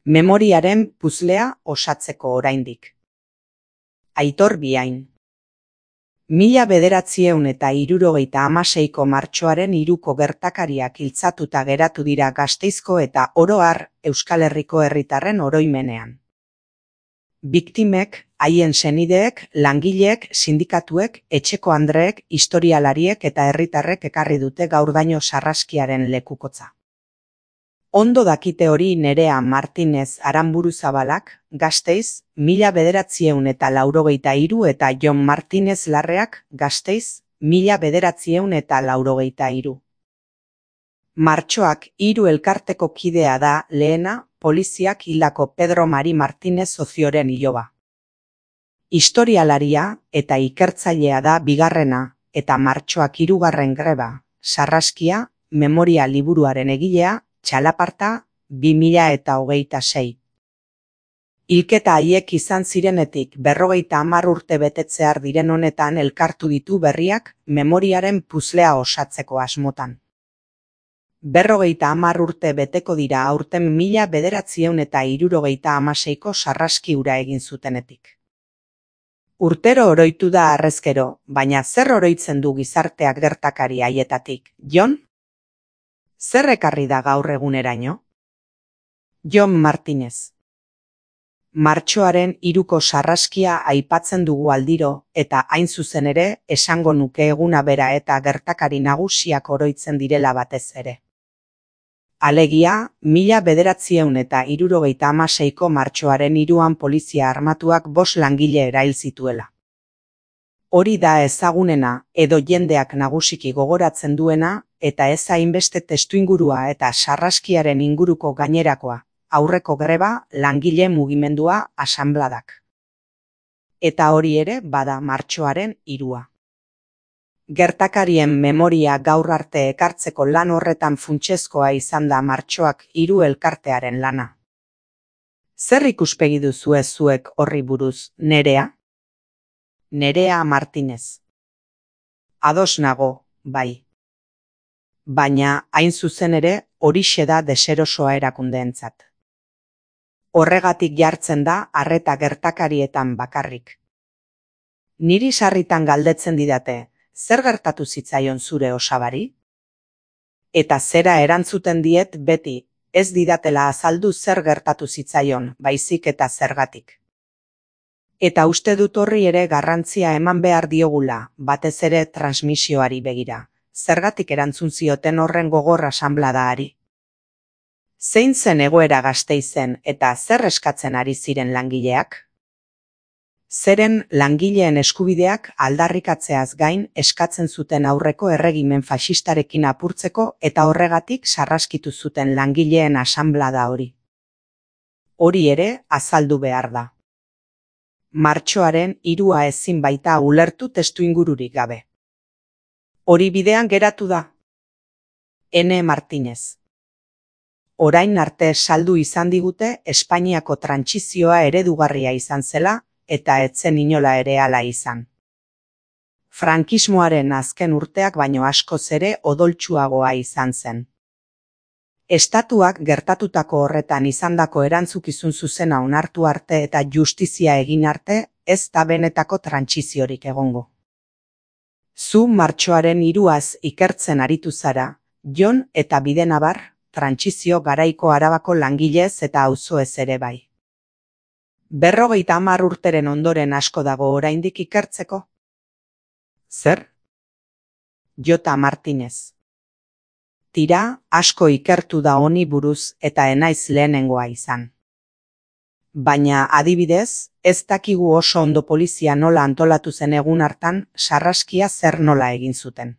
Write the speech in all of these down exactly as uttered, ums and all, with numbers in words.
Memoriaren puzlea osatzeko oraindik. Aitor Biain. Mila bederatziehun eta hirurogeita hamaseiko martxoaren hiruko gertakariak iltzatuta geratu dira Gasteizko eta oro har Euskal Herriko herritarren oroimenean. Biktimek, haien senideek, langileek, sindikatuek, etxeko andreek, historialariek eta herritarrek ekarri dute gaurdaino sarraskiaren lekukotza. Ondo dakite hori Nerea Martinez Aranburuzabalak, Gasteiz, mila bederatziehun eta laurogeita hiru eta Jon Martinez Larreak, Gasteiz, mila bederatziehun eta laurogeita hiru. Martxoak hiru elkarteko kidea da lehena, poliziak hildako Pedro Mari Martinez Ozioren iloba. Historialaria eta ikertzailea da bigarrena eta martxoak hirugarren greba, sarraskia, memoria liburuaren egilea, txalaparta, bi mila eta hogeita sei. Hilketa haiek izan zirenetik berrogeita hamar urte betetzear diren honetan elkartu ditu berriak memoriaren puzlea osatzeko asmotan. Berrogeita hamar urte beteko dira aurten mila bederatziehun eta hirurogeita hamaseiko sarraski hura egin zutenetik. Urtero oroitu da harrezkero, baina zer oroitzen du gizarteak gertakari haietatik, Jon? Zer ekarri da gaur eguneraino? Jon Martinez. Martxoaren hiruko sarraskia aipatzen dugu aldiro eta hain zuzen ere esango nuke eguna bera eta gertakari nagusiak oroitzen direla batez ere. Alegia, mila bederatziehun eta hirurogeita hamaseiko martxoaren hiruan polizia armatuak bost langile erail zituela. Hori da ezagunena edo jendeak nagusiki gogoratzen duena eta ez hainbeste testuingurua eta sarraskiaren inguruko gainerakoa, aurreko greba, langile mugimendua, asanbladak. Eta hori ere bada martxoaren hirua. Gertakarien memoria gaur arte ekartzeko lan horretan funtsezkoa izan da martxoak hiru elkartearen lana. Zer ikuspegi duzue zuek horri buruz, Nerea? Nerea Martinez. Ados nago, bai. Baina, hain zuzen ere, horixe da deserosoa erakundeentzat. Horregatik jartzen da arreta gertakarietan bakarrik. Niri sarritan galdetzen didate, zer gertatu zitzaion zure osabari? Eta zera erantzuten diet beti, ez didatela azaldu zer gertatu zitzaion, baizik eta zergatik. Eta uste dut horri ere garrantzia eman behar diogula, batez ere transmisioari begira. Zergatik erantzun zioten horren gogor asanbladaari. Zein zen egoera Gasteizen eta zer eskatzen ari ziren langileak? Zeren langileen eskubideak aldarrikatzeaz gain eskatzen zuten aurreko erregimen faxistarekin apurtzeko eta horregatik sarraskitu zuten langileen asanblada hori. Hori ere azaldu behar da. Martxoaren hirua ezin baita ulertu testuingururik gabe. Hori bidean geratu da. Ene Martinez. Orain arte saldu izan digute Espainiako trantsizioa eredugarria izan zela eta etzen inola ere hala izan. Frankismoaren azken urteak baino askoz ere odoltsuagoa izan zen. Estatuak gertatutako horretan izandako erantzukizun zuzena onartu arte eta justizia egin arte ez da benetako trantsiziorik egongo. Zu martxoaren hiruaz ikertzen aritu zara, Jon eta Bidenabar, trantsizio garaiko Arabako langilez eta auzoez ere bai. Berrogeita hamar urteren ondoren asko dago oraindik ikertzeko? Zer? Jota Martinez. Tira, asko ikertu da honi buruz eta enaiz lehenengoa izan. Baina, adibidez, ez dakigu oso ondo polizia nola antolatu zen egun hartan sarraskia zer nola egin zuten.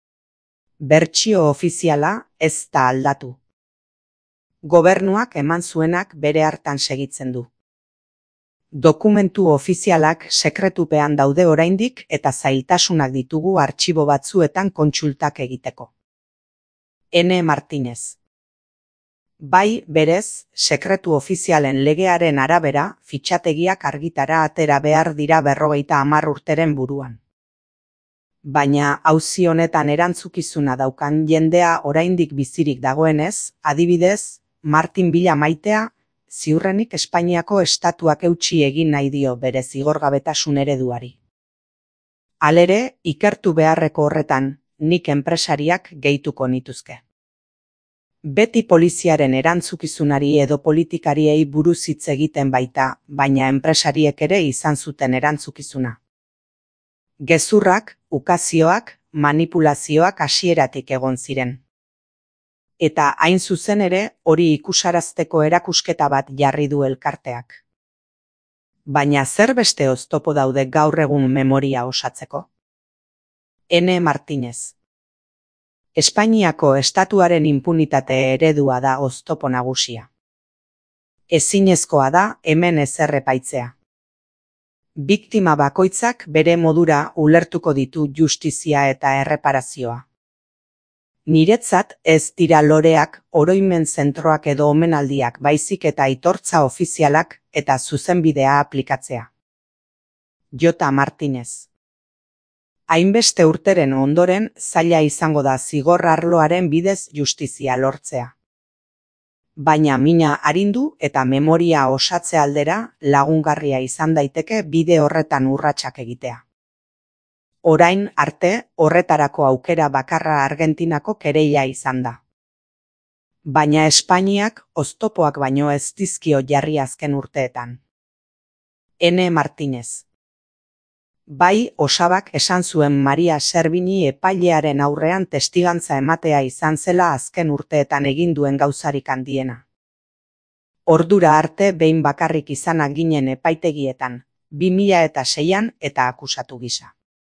Bertsio ofiziala ez da aldatu. Gobernuak eman zuenak bere hartan segitzen du. Dokumentu ofizialak sekretupean daude oraindik eta zailtasunak ditugu artxibo batzuetan kontsultak egiteko. Ene Martinez. Bai, berez, sekretu ofizialen legearen arabera, fitxategiak argitara atera behar dira berrogeita hamar urteren buruan. Baina auzi honetan erantzukizuna daukan jendea oraindik bizirik dagoenez, adibidez, Martin Bila Maitea, ziurrenik Espainiako estatuak eutsi egin nahi dio bere zigorgabetasun ereduari. Halere, ikertu beharreko horretan, nik enpresariak gehituko nituzke. Beti poliziaren erantzukizunari edo politikariei buruz hitz egiten baita, baina enpresariek ere izan zuten erantzukizuna. Gezurrak, ukazioak, manipulazioak hasieratik egon ziren. Eta hain zuzen ere, hori ikusarazteko erakusketa bat jarri du elkarteak. Baina zer beste oztopo daude gaur egun memoria osatzeko? Ene Martinez. Espainiako estatuaren inpunitate eredua da oztopo nagusia. Ezinezkoa da hemen ezer epaitzea. Biktima bakoitzak bere modura ulertuko ditu justizia eta erreparazioa. Niretzat ez dira loreak, oroimen zentroak edo omenaldiak baizik eta aitortza ofizialak eta zuzenbidea aplikatzea. Jota Martinez. Hainbeste urteren ondoren zaila izango da zigor arloaren bidez justizia lortzea. Baina mina arindu eta memoria osatze aldera lagungarria izan daiteke bide horretan urratsak egitea. Orain arte horretarako aukera bakarra Argentinako kereila izan da. Baina Espainiak oztopoak baino ez dizkio jarri azken urteetan. Ene Martinez. Bai, osabak esan zuen Maria Servini epailearen aurrean testigantza ematea izan zela azken urteetan egin duen gauzarik handiena. Ordura arte behin bakarrik izanak ginen epaitegietan, bi mila eta seian eta akusatu gisa.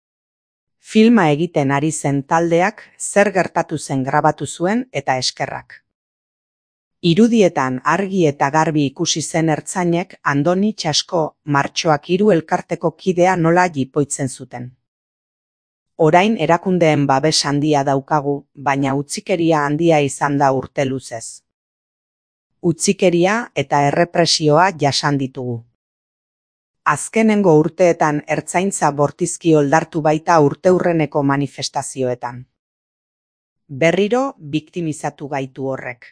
Filma egiten ari zen taldeak zer gertatu zen grabatu zuen eta eskerrak. Irudietan argi eta garbi ikusi zen ertzainek Andoni Txasko Martxoak hiru elkarteko kidea nola jipoitzen zuten. Orain erakundeen babes handia daukagu, baina utzikeria handia izan da urte luzez. Utzikeria eta errepresioa jasan ditugu. Azkenengo urteetan ertzaintza bortizki oldartu baita urteurreneko manifestazioetan. Berriro biktimizatu gaitu horrek.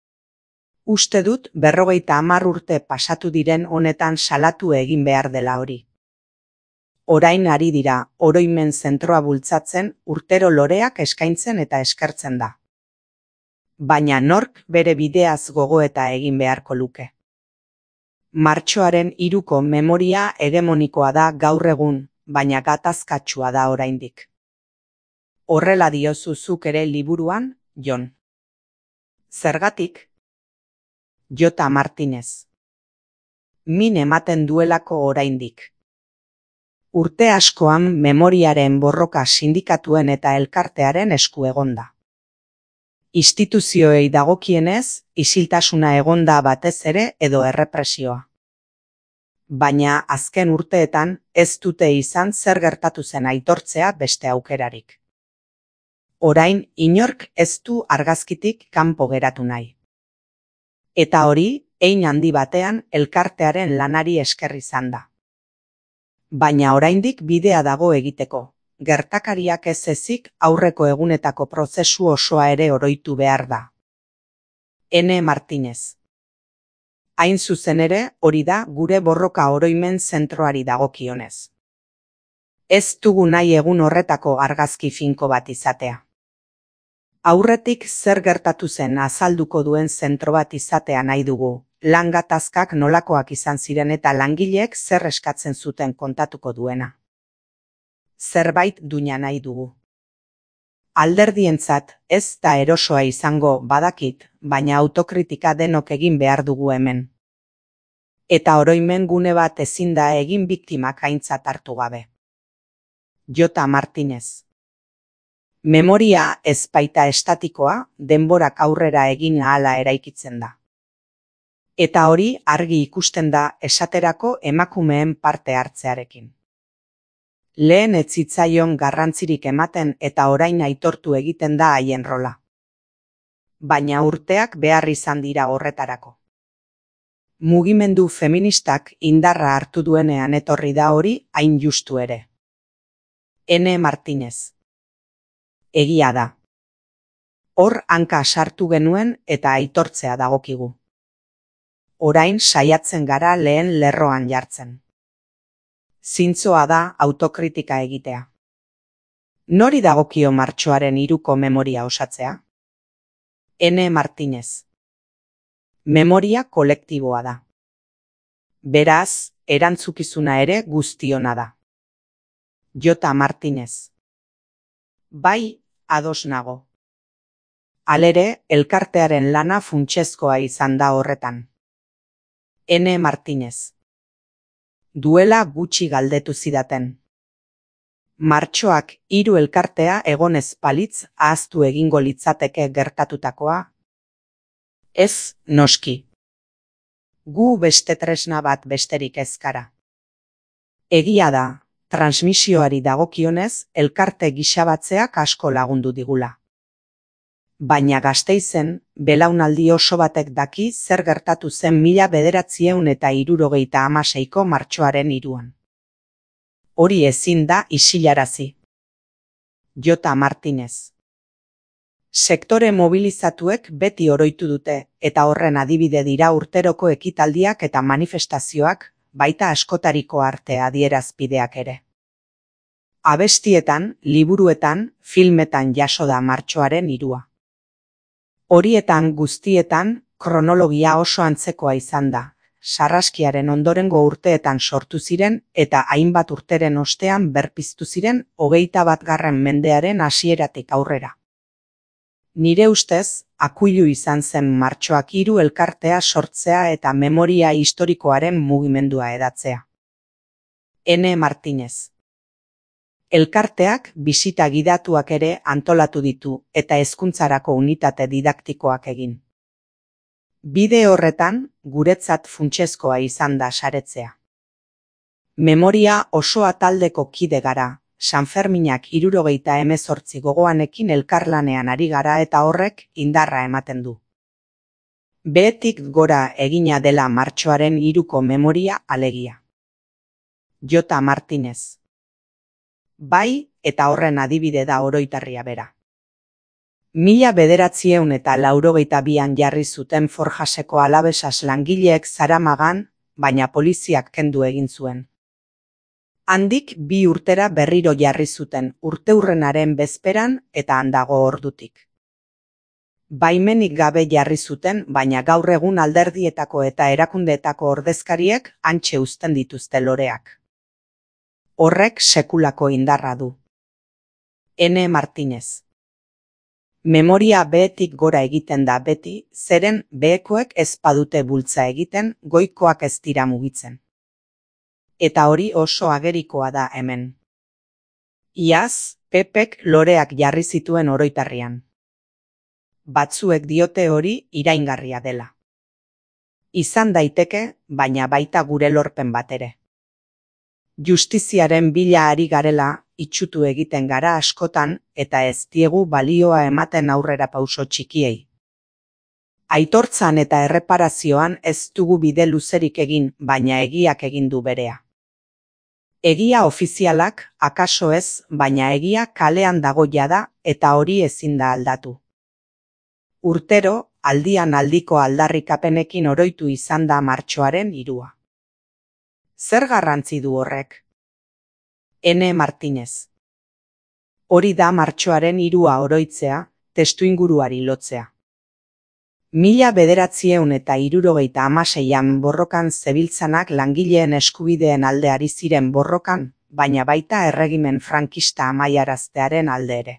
Uste dut berrogeita hamar urte pasatu diren honetan salatu egin behar dela hori. Orain ari dira oroimen zentroa bultzatzen urtero loreak eskaintzen eta eskertzen da. Baina nork bere bideaz gogoeta egin beharko luke. Martxoaren hiruko memoria hegemonikoa da gaur egun, baina gatazkatsua da oraindik. Horrela diozu zuk ere liburuan, Jon. Zergatik? Jota Martinez. Min ematen duelako oraindik. Urte askoan memoriaren borroka sindikatuen eta elkartearen esku egonda. Instituzioei dagokienez, isiltasuna egonda batez ere edo errepresioa. Baina azken urteetan ez dute izan zer gertatu zen aitortzea beste aukerarik. Orain inork ez du argazkitik kanpo geratu nahi. Eta hori, hein handi batean elkartearen lanari esker izan da. Baina oraindik bidea dago egiteko. Gertakariak ez ezik aurreko egunetako prozesu osoa ere oroitu behar da. Ene Martinez. Hain zuzen ere, hori da gure borroka oroimen zentroari dagokionez. Ez dugu nahi egun horretako argazki finko bat izatea. Aurretik zer gertatu zen azalduko duen zentro bat izatea nahi dugu, lan gatazkak nolakoak izan ziren eta langileek zer eskatzen zuten kontatuko duena. Zerbait duina nahi dugu. Alderdientzat ez da erosoa izango badakit, baina autokritika denok egin behar dugu hemen. Eta oroimen gune bat ezin da egin biktimak aintzat hartu gabe. Jota Martinez. Memoria ez baita estatikoa, denborak aurrera egin ahala eraikitzen da. Eta hori argi ikusten da esaterako emakumeen parte hartzearekin. Lehen ez zitzaion garrantzirik ematen eta orain aitortu egiten da haien rola. Baina urteak behar izan dira horretarako. Mugimendu feministak indarra hartu duenean etorri da hori hain justu ere. Ene Martinez. Egia da. Hor hanka sartu genuen eta aitortzea dagokigu. orain saiatzen gara lehen lerroan jartzen. Zintzoa da autokritika egitea. Nori dagokio martxoaren hiruko memoria osatzea? Ene Martinez. Memoria kolektiboa da. Beraz, erantzukizuna ere guztiona da. Jota Martinez. Bai, ados nago. Halere, elkartearen lana funtsezkoa izan da horretan. Ene Martinez. Duela gutxi galdetu zidaten. Martxoak hiru elkartea egonez palitz ahaztu egingo litzateke gertatutakoa? Ez, noski. Gu beste tresna bat besterik ez gara. Egia da, transmisioari dagokionez elkarte gixabatzeak asko lagundu digula. Baina Gasteizen, belaunaldi oso batek daki zer gertatu zen mila bederatziehun eta hirurogeita hamaseiko martxoaren hiruan. Hori ezin da isilarazi. Jota Martinez. Sektore mobilizatuek beti oroitu dute, eta horren adibide dira urteroko ekitaldiak eta manifestazioak, baita askotariko arte adierazpideak ere. Abestietan, liburuetan, filmetan jaso da martxoaren hirua. Horietan guztietan, kronologia oso antzekoa izan da, sarraskiaren ondorengo urteetan sortu ziren eta hainbat urteren ostean berpiztu ziren hogeita batgarren mendearen hasieratik aurrera. Nire ustez, akuilu izan zen martxoak hiru elkartea sortzea eta memoria historikoaren mugimendua edatzea. Ene Martinez. Elkarteak bisita gidatuak ere antolatu ditu eta hezkuntzarako unitate didaktikoak egin. Bide horretan, guretzat funtsezkoa izan da saretzea. Memoria osoa taldeko kide gara, Sanferminak hirurogeita hemezortzi gogoanekin elkarlanean ari gara eta horrek indarra ematen du. Behetik gora egina dela martxoaren hiruko memoria alegia. Jota Martinez. Bai, eta horren adibide da oroitarria bera. Mila bederatziehun eta laurogeita bian jarri zuten Forjaseko Alabesas langileek Zaramagan, baina poliziak kendu egin zuen. Handik bi urtera berriro jarri zuten urteurrenaren bezperan eta handago ordutik. Baimenik gabe jarri zuten, baina gaur egun alderdietako eta erakundeetako ordezkariek hantxe uzten dituzte loreak. Horrek sekulako indarra du. Ene Martinez. Memoria behetik gora egiten da beti, zeren behekoek ez badute bultza egiten, goikoak ez dira mugitzen. Eta hori oso agerikoa da hemen. Iaz, Pepek loreak jarri zituen oroitarrian. Batzuek diote hori iraingarria dela. Izan daiteke, baina baita gure lorpen bat ere. Justiziaren bila ari garela, itsutu egiten gara askotan eta ez diegu balioa ematen aurrera pauso txikiei. Aitortzan eta erreparazioan ez dugu bide luzerik egin, baina egiak egin du berea. Egia ofizialak, akaso ez, baina egia kalean dago jada eta hori ezin da aldatu. Urtero, aldian aldiko aldarrikapenekin oroitu izan da martxoaren hirua. Zer garrantzi du horrek? Ene Martinez. Hori da martxoaren hirua oroitzea, testuinguruari lotzea. Mila bederatziehun eta hirurogeita hamaseian borrokan zebiltzanak langileen eskubideen alde ari ziren borrokan, baina baita erregimen frankista amaiaraztearen alde ere.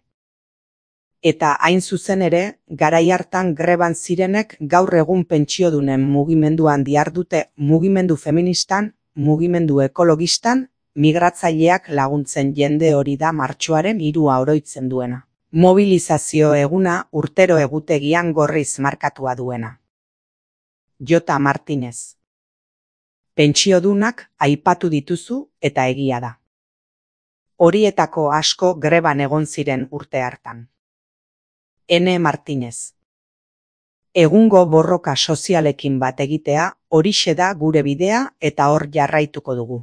Eta hain zuzen ere, garai hartan greban zirenek gaur egun pentsiodunen mugimenduan dihardute mugimendu feministan, mugimendu ekologistan, migratzaileak laguntzen jende hori da martxoaren hirua oroitzen duena. Mobilizazio eguna urtero egutegian gorriz markatua duena. Jota Martinez. Pentsiodunak aipatu dituzu eta egia da. Horietako asko greban egon ziren urte hartan. Ene Martinez. Egungo borroka sozialekin bat egitea, horixe da gure bidea eta hor jarraituko dugu.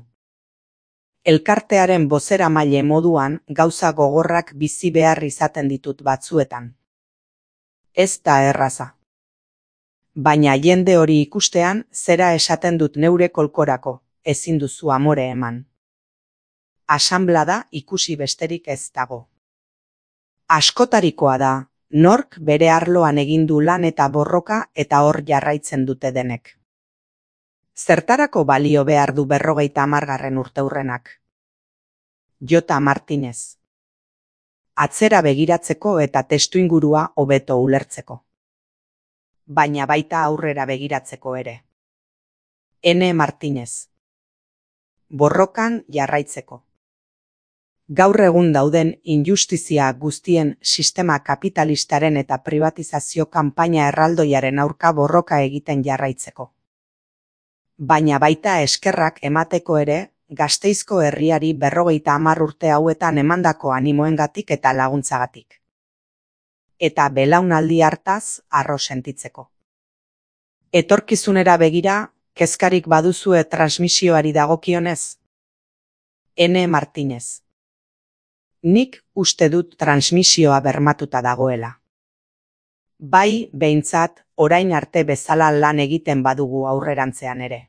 Elkartearen bozeramaile moduan gauza gogorrak bizi behar izaten ditut batzuetan. Ez da erraza. Baina jende hori ikustean, zera esaten dut neure kolkorako, ezin duzu amore eman. Asanblada ikusi besterik ez dago. Askotarikoa da, nork bere arloan egin du lan eta borroka eta hor jarraitzen dute denek. Zertarako balio behar du berrogeita hamargarren urteurrenak? Jota Martinez. Atzera begiratzeko eta testuingurua hobeto ulertzeko. Baina baita aurrera begiratzeko ere. Ene Martinez. Borrokan jarraitzeko. Gaur egun dauden injustizia guztien sistema kapitalistaren eta privatizazio kanpaina erraldoiaren aurka borroka egiten jarraitzeko. Baina baita eskerrak emateko ere, Gasteizko herriari berrogeita hamar urte hauetan emandako animoengatik eta laguntzagatik. Eta belaunaldi hartaz harro sentitzeko. Etorkizunera begira, kezkarik baduzue transmisioari dagokionez? Ene Martinez. Nik uste dut transmisioa bermatuta dagoela. Bai, behintzat, orain arte bezala lan egiten badugu aurrerantzean ere.